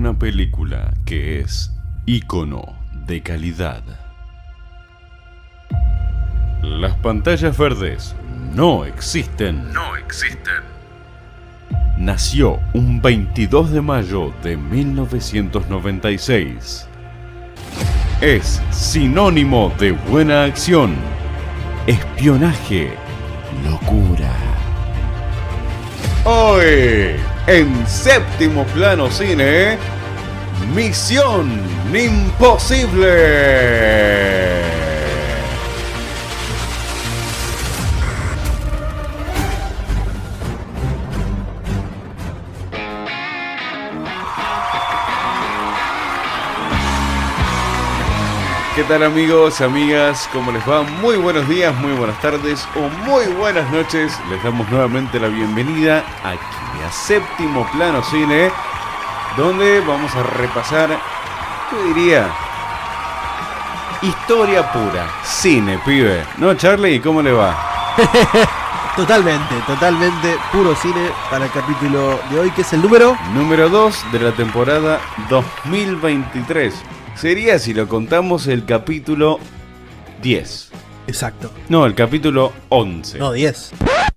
una película que es ícono de calidad. Las pantallas verdes no existen. Nació un 22 de mayo de 1996. Es sinónimo de buena acción, espionaje, locura. Hoy, en Séptimo Plano Cine, Misión Imposible. ¿Qué tal amigos, amigas? ¿Cómo les va? Muy buenos días, muy buenas tardes o muy buenas noches. Les damos nuevamente la bienvenida aquí a Séptimo Plano Cine, donde vamos a repasar, ¿qué diría? Historia pura, cine, pibe. ¿No, Charlie? ¿Cómo le va? Totalmente, puro cine para el capítulo de hoy, que es el número 2 de la temporada 2023. Sería, si lo contamos, el capítulo 10. Exacto. No, el capítulo 11. No, 10.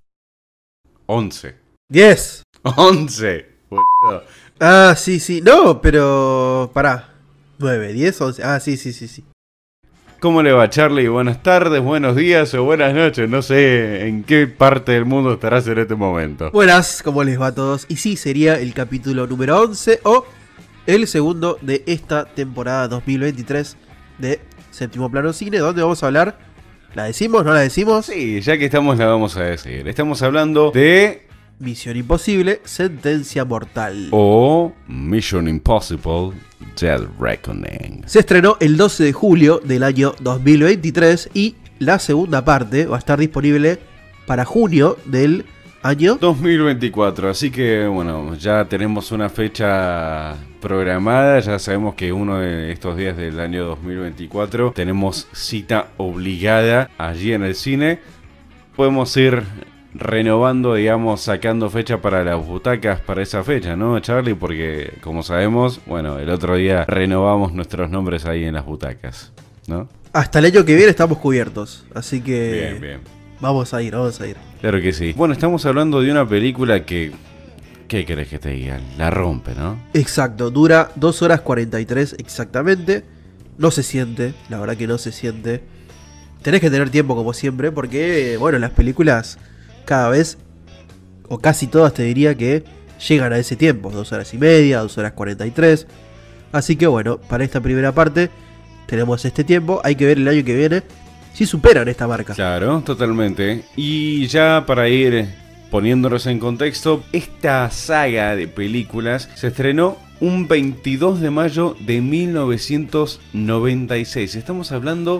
11. 10. 11. Boludo. Ah, sí. No, pero... Pará. 9, 10, 11. Ah, sí. ¿Cómo le va, Charlie? Buenas tardes, buenos días o buenas noches. No sé en qué parte del mundo estarás en este momento. Buenas, ¿cómo les va a todos? Y sí, sería el capítulo número 11 o... el segundo de esta temporada 2023 de Séptimo Plano Cine, donde vamos a hablar... ¿La decimos? ¿No la decimos? Sí, ya que estamos la vamos a decir. Estamos hablando de... Misión Imposible, Sentencia Mortal. O Mission Impossible, Dead Reckoning. Se estrenó el 12 de julio del año 2023 y la segunda parte va a estar disponible para junio del año 2024, así que bueno, ya tenemos una fecha programada, ya sabemos que uno de estos días del año 2024 tenemos cita obligada allí en el cine. Podemos ir renovando, digamos, sacando fecha para las butacas para esa fecha, ¿no, Charlie? Porque como sabemos, bueno, el otro día renovamos nuestros nombres ahí en las butacas, ¿no? Hasta el año que viene estamos cubiertos, así que... Bien. Vamos a ir. Claro que sí. Bueno, estamos hablando de una película que... ¿Qué querés que te diga? La rompe, ¿no? Exacto, dura 2 horas 43 exactamente. No se siente, la verdad que no se siente. Tenés que tener tiempo como siempre porque, bueno, las películas cada vez, o casi todas te diría que llegan a ese tiempo. 2 horas y media, 2 horas 43. Así que bueno, para esta primera parte tenemos este tiempo. Hay que ver el año que viene si superan esta marca. Claro, totalmente. Y ya para ir poniéndonos en contexto, esta saga de películas se estrenó un 22 de mayo de 1996. Estamos hablando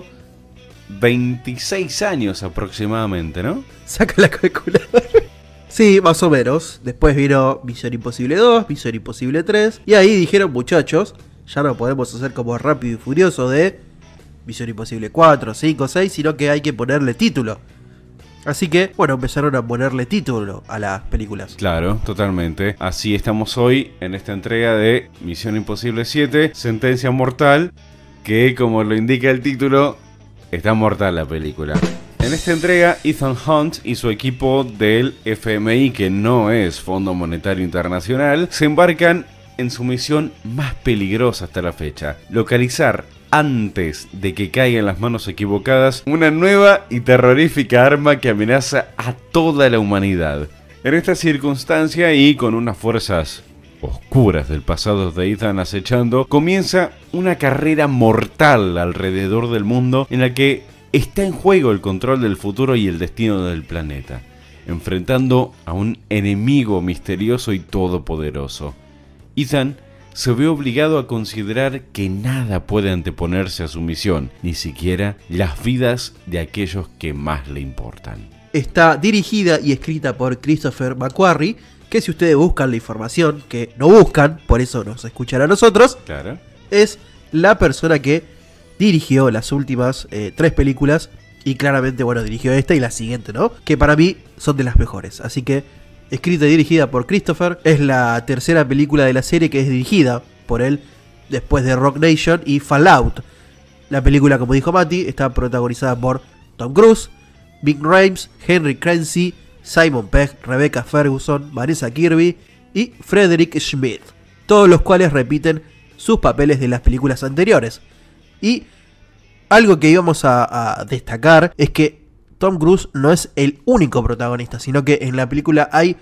26 años aproximadamente, ¿no? Saca la calculadora. Sí, más o menos. Después vino Misión Imposible 2, Misión Imposible 3. Y ahí dijeron, muchachos, ya no podemos hacer como Rápido y Furioso de Misión Imposible 4, 5, 6, sino que hay que ponerle título. Así que, bueno, empezaron a ponerle título a las películas. Claro, totalmente. Así estamos hoy en esta entrega de Misión Imposible 7, Sentencia Mortal, que como lo indica el título, está mortal la película. En esta entrega, Ethan Hunt y su equipo del FMI, que no es Fondo Monetario Internacional, se embarcan en su misión más peligrosa hasta la fecha: localizar, antes de que caiga en las manos equivocadas, una nueva y terrorífica arma que amenaza a toda la humanidad. En esta circunstancia y con unas fuerzas oscuras del pasado de Ethan acechando, comienza una carrera mortal alrededor del mundo en la que está en juego el control del futuro y el destino del planeta, enfrentando a un enemigo misterioso y todopoderoso. Ethan se ve obligado a considerar que nada puede anteponerse a su misión, ni siquiera las vidas de aquellos que más le importan. Está dirigida y escrita por Christopher McQuarrie, que si ustedes buscan la información, que no buscan, por eso nos escuchan a nosotros, Claro. es la persona que dirigió las últimas 3 películas y claramente, bueno, dirigió esta y la siguiente, ¿no? Que para mí son de las mejores, así que escrita y dirigida por Christopher. Es la tercera película de la serie que es dirigida por él después de Rock Nation y Fallout. La película, como dijo Mati, está protagonizada por Tom Cruise, Ving Rhames, Henry Clancy, Simon Pegg, Rebecca Ferguson, Vanessa Kirby y Frederick Schmidt, todos los cuales repiten sus papeles de las películas anteriores. Y algo que íbamos a destacar es que Tom Cruise no es el único protagonista, sino que en la película hay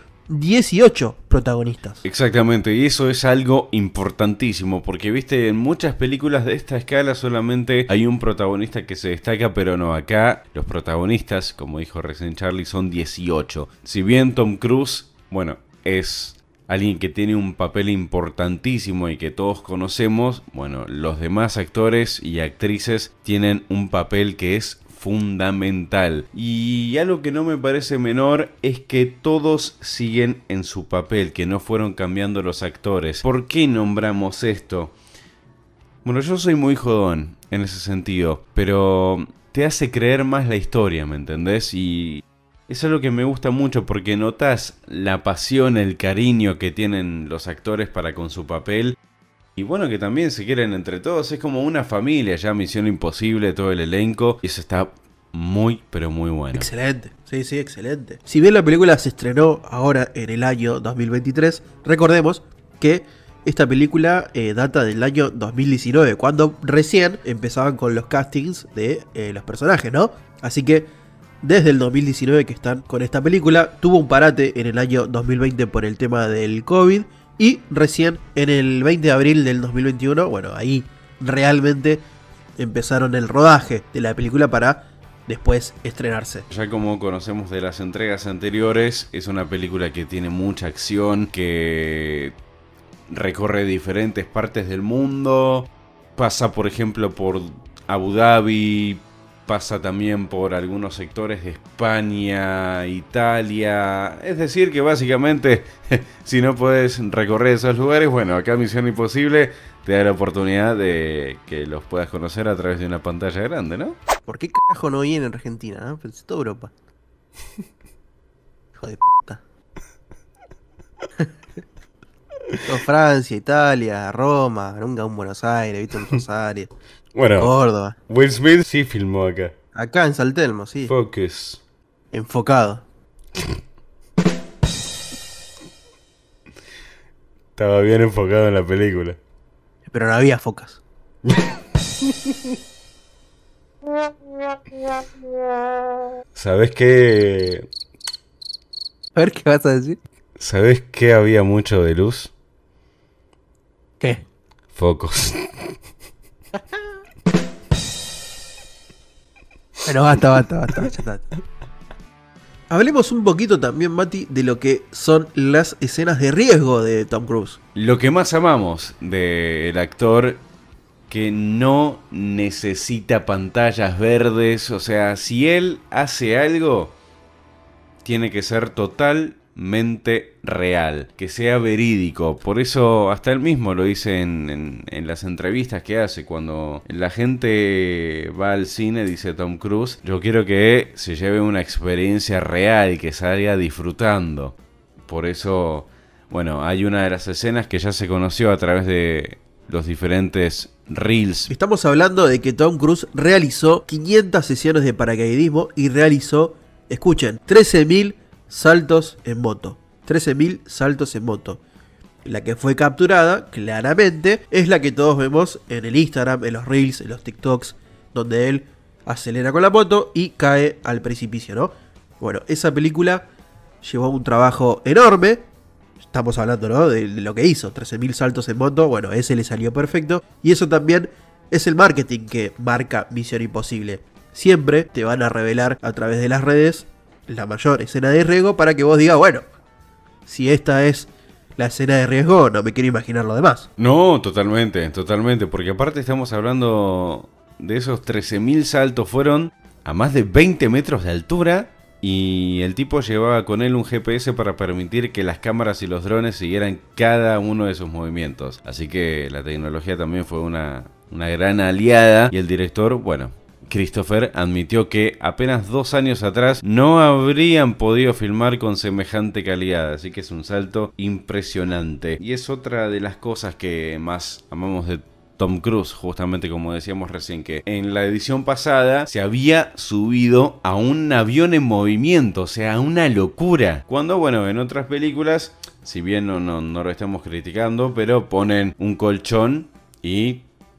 18 protagonistas. Exactamente, y eso es algo importantísimo, porque viste, en muchas películas de esta escala solamente hay un protagonista que se destaca, pero no, acá los protagonistas, como dijo recién Charlie, son 18. Si bien Tom Cruise, bueno, es alguien que tiene un papel importantísimo y que todos conocemos, bueno, los demás actores y actrices tienen un papel que es fundamental. Y algo que no me parece menor es que todos siguen en su papel, que no fueron cambiando los actores. ¿Por qué nombramos esto? Bueno, yo soy muy jodón en ese sentido, pero te hace creer más la historia, ¿me entendés? Y es algo que me gusta mucho porque notás la pasión, el cariño que tienen los actores para con su papel. Y bueno, que también se quieren entre todos, es como una familia, ya Misión Imposible, todo el elenco, y eso está muy, pero muy bueno. Excelente, sí, excelente. Si bien la película se estrenó ahora en el año 2023, recordemos que esta película data del año 2019, cuando recién empezaban con los castings de los personajes, ¿no? Así que desde el 2019 que están con esta película, tuvo un parate en el año 2020 por el tema del COVID. Y recién en el 20 de abril del 2021, bueno, ahí realmente empezaron el rodaje de la película para después estrenarse. Ya como conocemos de las entregas anteriores, es una película que tiene mucha acción, que recorre diferentes partes del mundo, pasa por ejemplo por Abu Dhabi, pasa también por algunos sectores de España, Italia. Es decir que básicamente, si no puedes recorrer esos lugares, bueno, acá Misión Imposible te da la oportunidad de que los puedas conocer a través de una pantalla grande, ¿no? ¿Por qué carajo no viene en Argentina? ¿No? Pero es toda Europa. Hijo de puta. Todo Francia, Italia, Roma, nunca un Buenos Aires, viste un Rosario. Bueno, Córdoba. Will Smith sí filmó acá. Acá en San Telmo, sí. Focus. Enfocado. Estaba bien enfocado en la película. Pero no había focas. ¿Sabés qué? A ver, ¿qué vas a decir? ¿Sabés qué había mucho de luz? ¿Qué? Focos. Bueno, basta, ya está. Hablemos un poquito también, Mati, de lo que son las escenas de riesgo de Tom Cruise. Lo que más amamos del actor, que no necesita pantallas verdes, o sea, si él hace algo, tiene que ser totalmente real, que sea verídico. Por eso hasta él mismo lo dice en las entrevistas que hace. Cuando la gente va al cine, dice Tom Cruise, yo quiero que se lleve una experiencia real y que salga disfrutando. Por eso, bueno, hay una de las escenas que ya se conoció a través de los diferentes reels. Estamos hablando de que Tom Cruise realizó 500 sesiones de paracaidismo y realizó, escuchen, 13.000 saltos en moto. 13.000 saltos en moto. La que fue capturada, claramente, es la que todos vemos en el Instagram, en los Reels, en los TikToks, donde él acelera con la moto y cae al precipicio, ¿no? Bueno, esa película llevó un trabajo enorme. Estamos hablando, ¿no?, de lo que hizo, 13.000 saltos en moto. Bueno, ese le salió perfecto. Y eso también es el marketing que marca Misión Imposible. Siempre te van a revelar a través de las redes la mayor escena de riesgo para que vos digas, bueno, si esta es la escena de riesgo, no me quiero imaginar lo demás. No, totalmente, porque aparte estamos hablando de esos 13.000 saltos, fueron a más de 20 metros de altura y el tipo llevaba con él un GPS para permitir que las cámaras y los drones siguieran cada uno de sus movimientos. Así que la tecnología también fue una gran aliada y el director, bueno, Christopher admitió que apenas 2 años atrás no habrían podido filmar con semejante calidad, así que es un salto impresionante. Y es otra de las cosas que más amamos de Tom Cruise, justamente como decíamos recién, que en la edición pasada se había subido a un avión en movimiento, o sea, una locura. Cuando, bueno, en otras películas, si bien no lo estamos criticando, pero ponen un colchón y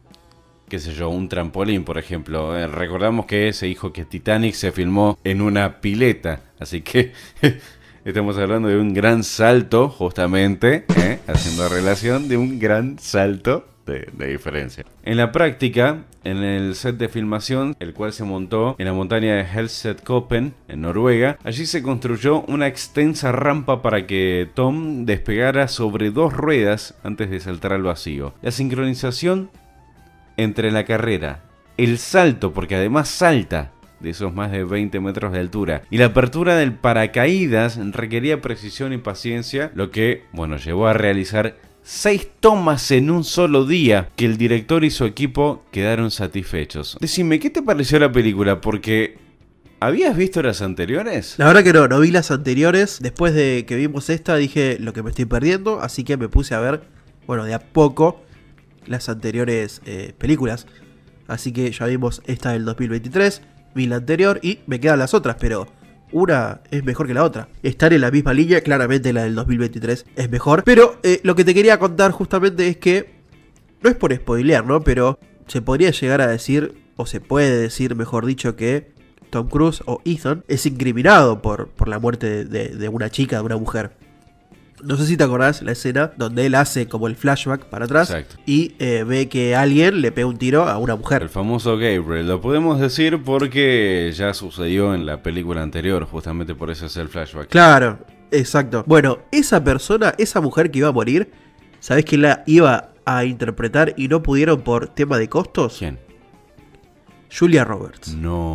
qué sé yo, un trampolín, por ejemplo. Recordamos que se dijo que Titanic se filmó en una pileta, así que estamos hablando de un gran salto, justamente, haciendo relación de un gran salto de diferencia. En la práctica, en el set de filmación, el cual se montó en la montaña de Helsetkoppen, en Noruega, allí se construyó una extensa rampa para que Tom despegara sobre 2 ruedas antes de saltar al vacío. La sincronización entre la carrera, el salto, porque además salta de esos más de 20 metros de altura, y la apertura del paracaídas requería precisión y paciencia, lo que, bueno, llevó a realizar 6 tomas en un solo día, que el director y su equipo quedaron satisfechos. Decime, ¿qué te pareció la película? Porque ¿habías visto las anteriores? La verdad que no vi las anteriores. Después de que vimos esta dije lo que me estoy perdiendo, así que me puse a ver, bueno, de a poco las anteriores películas. Así que ya vimos esta del 2023, vi la anterior y me quedan las otras, pero una es mejor que la otra. Están en la misma línea, claramente la del 2023 es mejor. Pero lo que te quería contar justamente es que, no es por spoilear, ¿no? Pero se podría llegar a decir, o se puede decir, mejor dicho, que Tom Cruise o Ethan es incriminado por la muerte de una chica, de una mujer. No sé si te acordás la escena donde él hace como el flashback para atrás. Exacto. Y ve que alguien le pega un tiro a una mujer. El famoso Gabriel, lo podemos decir porque ya sucedió en la película anterior, justamente por eso es el flashback. Claro, exacto. Bueno, esa persona, esa mujer que iba a morir, ¿sabés quién la iba a interpretar y no pudieron por tema de costos? ¿Quién? Julia Roberts.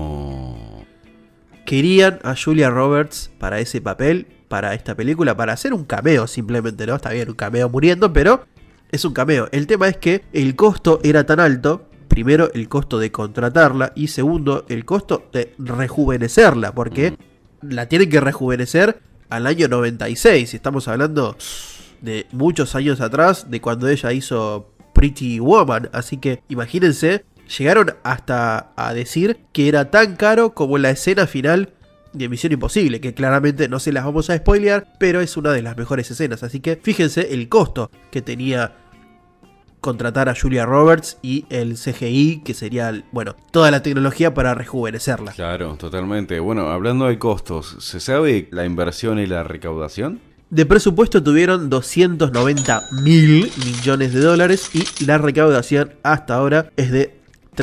No. Querían a Julia Roberts para ese papel, para esta película, para hacer un cameo simplemente, ¿no? Está bien, un cameo muriendo, pero es un cameo. El tema es que el costo era tan alto, primero el costo de contratarla y segundo el costo de rejuvenecerla, porque la tienen que rejuvenecer al año 96, estamos hablando de muchos años atrás, de cuando ella hizo Pretty Woman, así que imagínense, llegaron hasta a decir que era tan caro como la escena final de Misión Imposible, que claramente no se las vamos a spoilear, pero es una de las mejores escenas, así que fíjense el costo que tenía contratar a Julia Roberts y el CGI, que sería, bueno, toda la tecnología para rejuvenecerla. Claro, totalmente. Bueno, hablando de costos, ¿se sabe la inversión y la recaudación? De presupuesto tuvieron 290.000 millones de dólares y la recaudación hasta ahora es de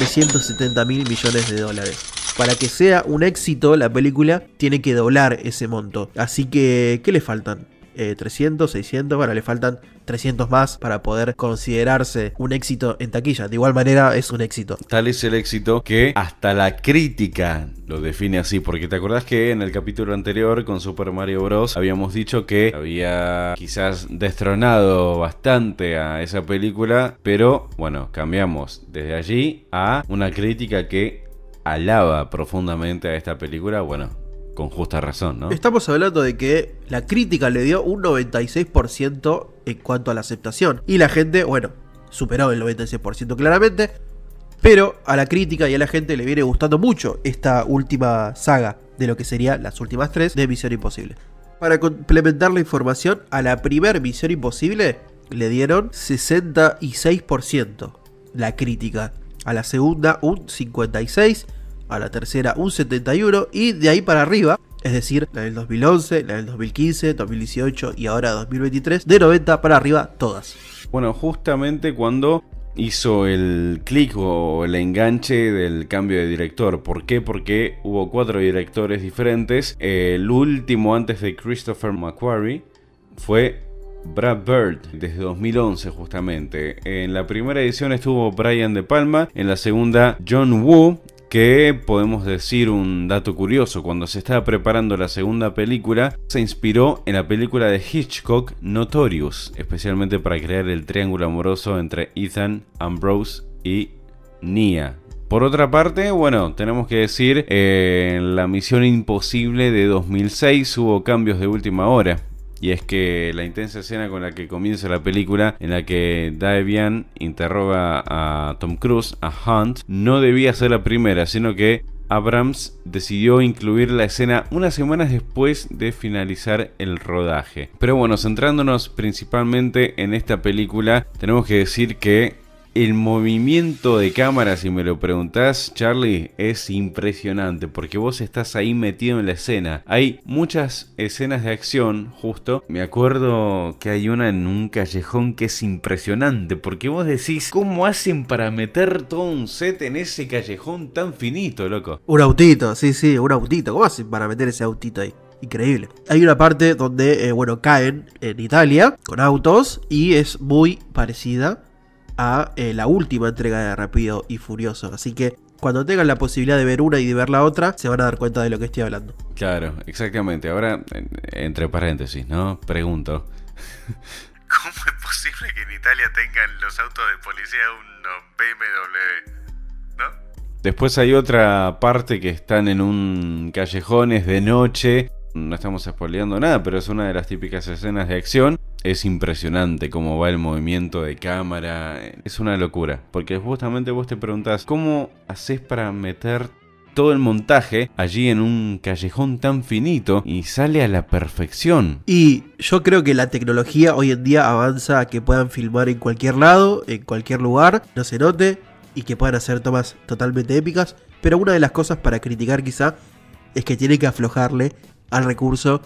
370.000 millones de dólares. Para que sea un éxito la película tiene que doblar ese monto. Así que, ¿qué le faltan? 300, 600, bueno, le faltan 300 más para poder considerarse un éxito en taquilla. De igual manera es un éxito. Tal es el éxito que hasta la crítica lo define así, porque te acordás que en el capítulo anterior con Super Mario Bros. Habíamos dicho que había quizás destronado bastante a esa película, pero bueno, cambiamos desde allí a una crítica que alaba profundamente a esta película, bueno, con justa razón, ¿no? Estamos hablando de que la crítica le dio un 96% en cuanto a la aceptación. Y la gente, bueno, superó el 96% claramente. Pero a la crítica y a la gente le viene gustando mucho esta última saga de lo que serían las últimas 3 de Misión Imposible. Para complementar la información, a la primer Misión Imposible le dieron 66% la crítica. A la segunda un 56%. A la tercera un 71% y de ahí para arriba, es decir, la del 2011, la del 2015, 2018 y ahora 2023, de 90 para arriba todas. Bueno, justamente cuando hizo el clic o el enganche del cambio de director. ¿Por qué? Porque hubo 4 directores diferentes. El último antes de Christopher McQuarrie fue Brad Bird, desde 2011 justamente. En la primera edición estuvo Brian De Palma, en la segunda John Woo, que podemos decir un dato curioso, cuando se estaba preparando la segunda película, se inspiró en la película de Hitchcock Notorious, especialmente para crear el triángulo amoroso entre Ethan, Ambrose y Nia, Por otra parte, bueno, tenemos que decir, en la Misión Imposible de 2006 hubo cambios de última hora. Y es que la intensa escena con la que comienza la película, en la que Davian interroga a Tom Cruise, a Hunt, no debía ser la primera, sino que Abrams decidió incluir la escena unas semanas después de finalizar el rodaje. Pero bueno, centrándonos principalmente en esta película, tenemos que decir que el movimiento de cámara, si me lo preguntás, Charlie, es impresionante porque vos estás ahí metido en la escena. Hay muchas escenas de acción, justo. Me acuerdo que hay una en un callejón que es impresionante porque vos decís, ¿cómo hacen para meter todo un set en ese callejón tan finito, loco? Un autito, sí, un autito. ¿Cómo hacen para meter ese autito ahí? Increíble. Hay una parte donde, caen en Italia con autos y es muy parecida a la última entrega de Rápido y Furioso. Así que cuando tengan la posibilidad de ver una y de ver la otra, se van a dar cuenta de lo que estoy hablando. Claro, exactamente. Ahora, entre paréntesis, ¿no? Pregunto. ¿Cómo es posible que en Italia tengan los autos de policía unos BMW? ¿No? Después hay otra parte que están en un callejón, es de noche. No estamos spoileando nada, pero es una de las típicas escenas de acción. Es impresionante cómo va el movimiento de cámara. Es una locura. Porque justamente vos te preguntás, ¿cómo haces para meter todo el montaje allí en un callejón tan finito y sale a la perfección? Y yo creo que la tecnología hoy en día avanza a que puedan filmar en cualquier lado, en cualquier lugar, no se note, y que puedan hacer tomas totalmente épicas. Pero una de las cosas para criticar quizá es que tiene que aflojarle al recurso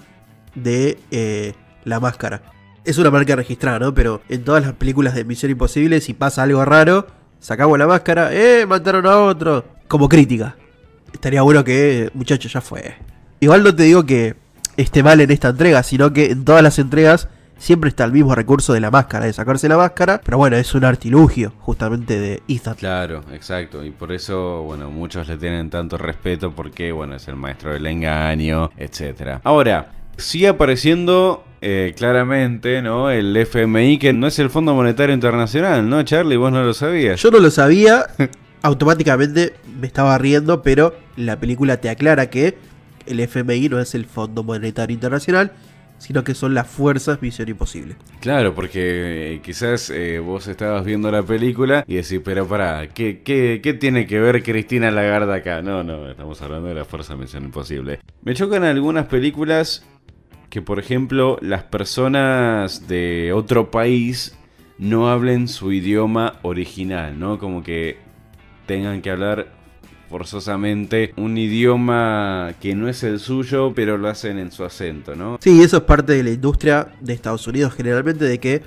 de la máscara. Es una marca registrada, ¿no? Pero en todas las películas de Misión Imposible, si pasa algo raro, sacamos la máscara, mataron a otro. Como crítica. Estaría bueno que, muchachos, ya fue. Igual no te digo que esté mal en esta entrega, sino que en todas las entregas siempre está el mismo recurso de la máscara, de sacarse la máscara. Pero bueno, es un artilugio, justamente, de Ethan. Claro, exacto. Y por eso, bueno, muchos le tienen tanto respeto porque, bueno, es el maestro del engaño, etc. Ahora, sigue apareciendo claramente, ¿no? El FMI, que no es el Fondo Monetario Internacional, ¿no, Charlie? Vos no lo sabías. Yo no lo sabía, automáticamente me estaba riendo, pero la película te aclara que el FMI no es el Fondo Monetario Internacional, sino que son las fuerzas Misión Imposible. Claro, porque quizás vos estabas viendo la película y decís, pero pará, ¿qué tiene que ver Cristina Lagarde acá? No, estamos hablando de la fuerza Misión Imposible. Me chocan algunas películas que, por ejemplo, las personas de otro país no hablen su idioma original, ¿no? Como que tengan que hablar forzosamente un idioma que no es el suyo, pero lo hacen en su acento, ¿no? Sí, eso es parte de la industria de Estados Unidos generalmente, de que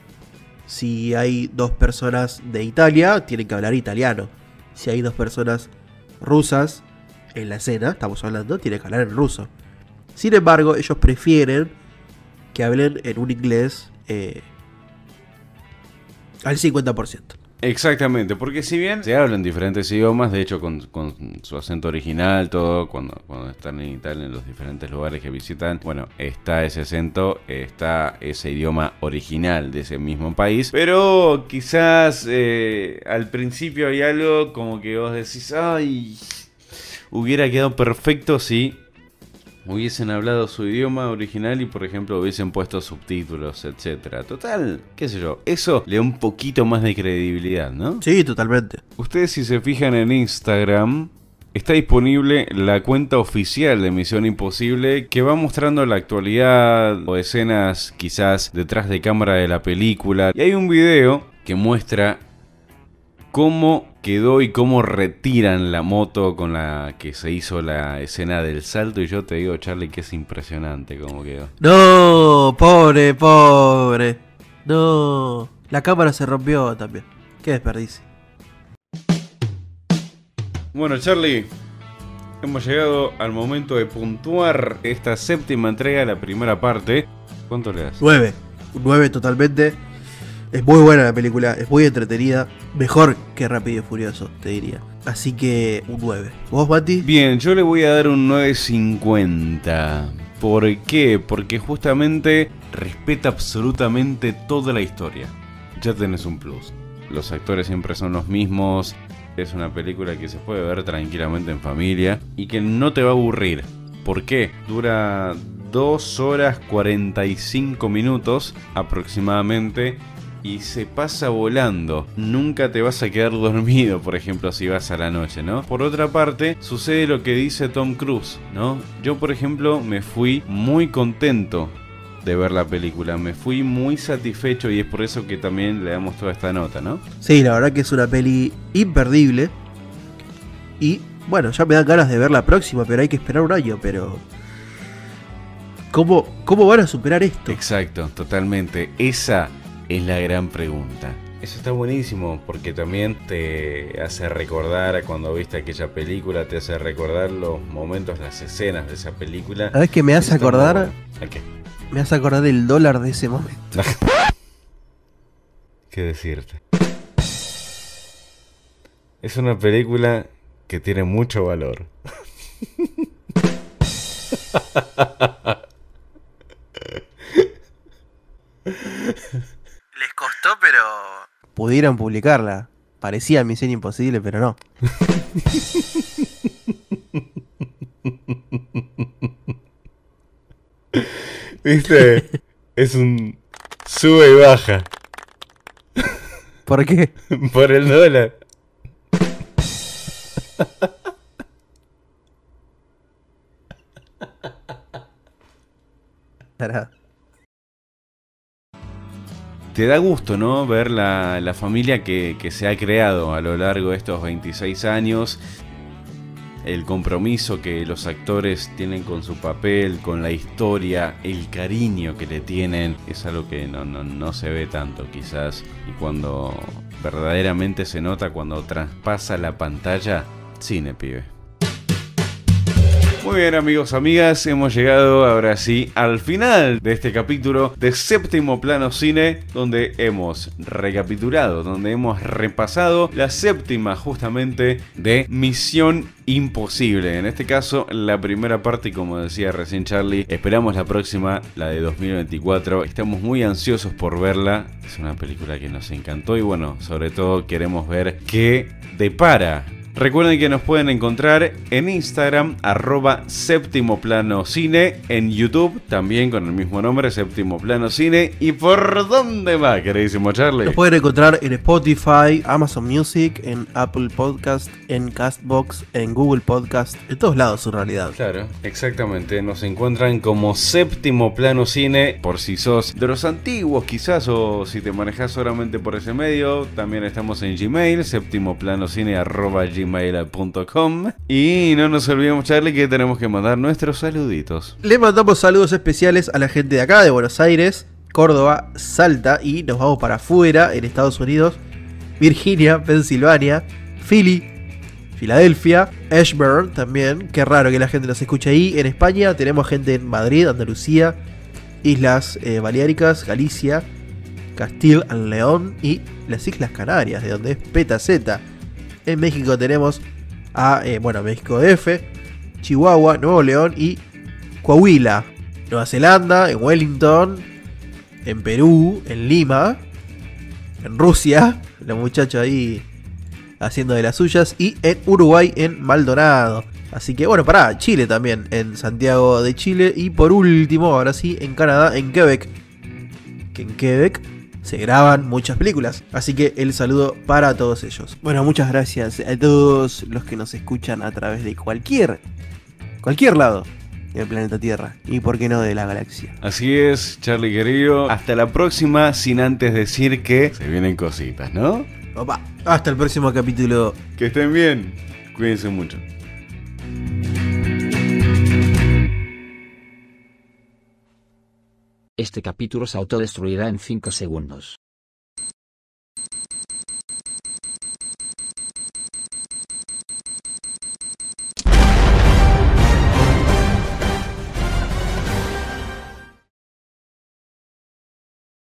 si hay dos personas de Italia, tienen que hablar italiano. Si hay dos personas rusas en la escena, estamos hablando, tienen que hablar en ruso. Sin embargo, ellos prefieren que hablen en un inglés al 50%. Exactamente, porque si bien se hablan diferentes idiomas, de hecho con su acento original, todo, cuando están en Italia, en los diferentes lugares que visitan, bueno, está ese acento, está ese idioma original de ese mismo país, pero quizás al principio hay algo como que vos decís, ay, hubiera quedado perfecto si hubiesen hablado su idioma original y, por ejemplo, hubiesen puesto subtítulos, etcétera. Total, qué sé yo, eso le da un poquito más de credibilidad, ¿no? Sí, totalmente. Ustedes, si se fijan en Instagram, está disponible la cuenta oficial de Misión Imposible, que va mostrando la actualidad o escenas quizás detrás de cámara de la película. Y hay un video que muestra cómo quedó y cómo retiran la moto con la que se hizo la escena del salto. Y yo te digo, Charlie, que es impresionante cómo quedó. No, pobre. No, la cámara se rompió también. Qué desperdicio. Bueno, Charlie, hemos llegado al momento de puntuar esta séptima entrega de la primera parte. ¿Cuánto le das? 9. Un 9 totalmente. Es muy buena la película, es muy entretenida. Mejor que Rápido y Furioso, te diría. Así que un 9. ¿Vos, Mati? Bien, yo le voy a dar un 9.50. ¿Por qué? Porque justamente respeta absolutamente toda la historia. Ya tenés un plus. Los actores siempre son los mismos. es una película que se puede ver tranquilamente en familia y que no te va a aburrir. ¿Por qué? Dura 2 horas 45 minutos aproximadamente y se pasa volando. Nunca te vas a quedar dormido, por ejemplo, si vas a la noche, ¿no? Por otra parte, sucede lo que dice Tom Cruise, ¿no? Yo, por ejemplo, me fui muy contento de ver la película. Me fui muy satisfecho y es por eso que también le damos toda esta nota, ¿no? Sí, la verdad que es una peli imperdible. Y bueno, ya me dan ganas de ver la próxima, pero hay que esperar un año, pero... ¿Cómo van a superar esto? Exacto, totalmente. Esa es la gran pregunta. Eso está buenísimo porque también te hace recordar a cuando viste aquella película, te hace recordar los momentos, las escenas de esa película. ¿Sabes qué me hace acordar? ¿A qué? Me hace acordar del dólar de ese momento. ¿Qué decirte? Es una película que tiene mucho valor. Les costó, pero... pudieron publicarla. Parecía Misión Imposible, pero no. ¿Viste? Es un sube y baja. ¿Por qué? Por el dólar. Te da gusto, ¿no? Ver la familia que se ha creado a lo largo de estos 26 años. El compromiso que los actores tienen con su papel, con la historia, el cariño que le tienen. Es algo que no se ve tanto quizás. Y cuando verdaderamente se nota, cuando traspasa la pantalla, cine, pibe. Muy bien, amigos, amigas, hemos llegado ahora sí al final de este capítulo de Séptimo Plano Cine, donde hemos recapitulado, donde hemos repasado la séptima justamente de Misión Imposible. En este caso, la primera parte, y como decía recién Charlie, esperamos la próxima, la de 2024. Estamos muy ansiosos por verla. Es una película que nos encantó y bueno, sobre todo queremos ver qué depara. Recuerden que nos pueden encontrar en Instagram, @Séptimo Plano Cine, en YouTube, también con el mismo nombre, Séptimo Plano Cine. ¿Y por dónde va, queridísimo Charlie? Nos pueden encontrar en Spotify, Amazon Music, en Apple Podcast, en Castbox, en Google Podcast, en todos lados en realidad. Claro, exactamente. Nos encuentran como Séptimo Plano Cine, por si sos de los antiguos quizás, o si te manejas solamente por ese medio. También estamos en Gmail, septimoplanocine@gmail.com. Y no nos olvidemos, Charlie, que tenemos que mandar nuestros saluditos. Le mandamos saludos especiales a la gente de acá, de Buenos Aires, Córdoba, Salta, y nos vamos para afuera, en Estados Unidos, Virginia, Pensilvania, Philly, Filadelfia, Ashburn también. Qué raro que la gente nos escuche ahí. En España tenemos gente en Madrid, Andalucía, Islas Baleáricas, Galicia, Castilla y León y las Islas Canarias, de donde es Petaceta. En México tenemos a, México DF, Chihuahua, Nuevo León y Coahuila. Nueva Zelanda, en Wellington, en Perú, en Lima, en Rusia, los muchachos ahí haciendo de las suyas, y en Uruguay, en Maldonado. Así que bueno, Chile también, en Santiago de Chile, y por último, ahora sí, en Canadá, en Quebec. Que en Quebec se graban muchas películas, así que el saludo para todos ellos. Bueno, muchas gracias a todos los que nos escuchan a través de cualquier lado del planeta Tierra, y por qué no de la galaxia. Así es, Charlie querido, hasta la próxima, sin antes decir que se vienen cositas, ¿no? Opa, hasta el próximo capítulo. Que estén bien, cuídense mucho. Este capítulo se autodestruirá en 5 segundos.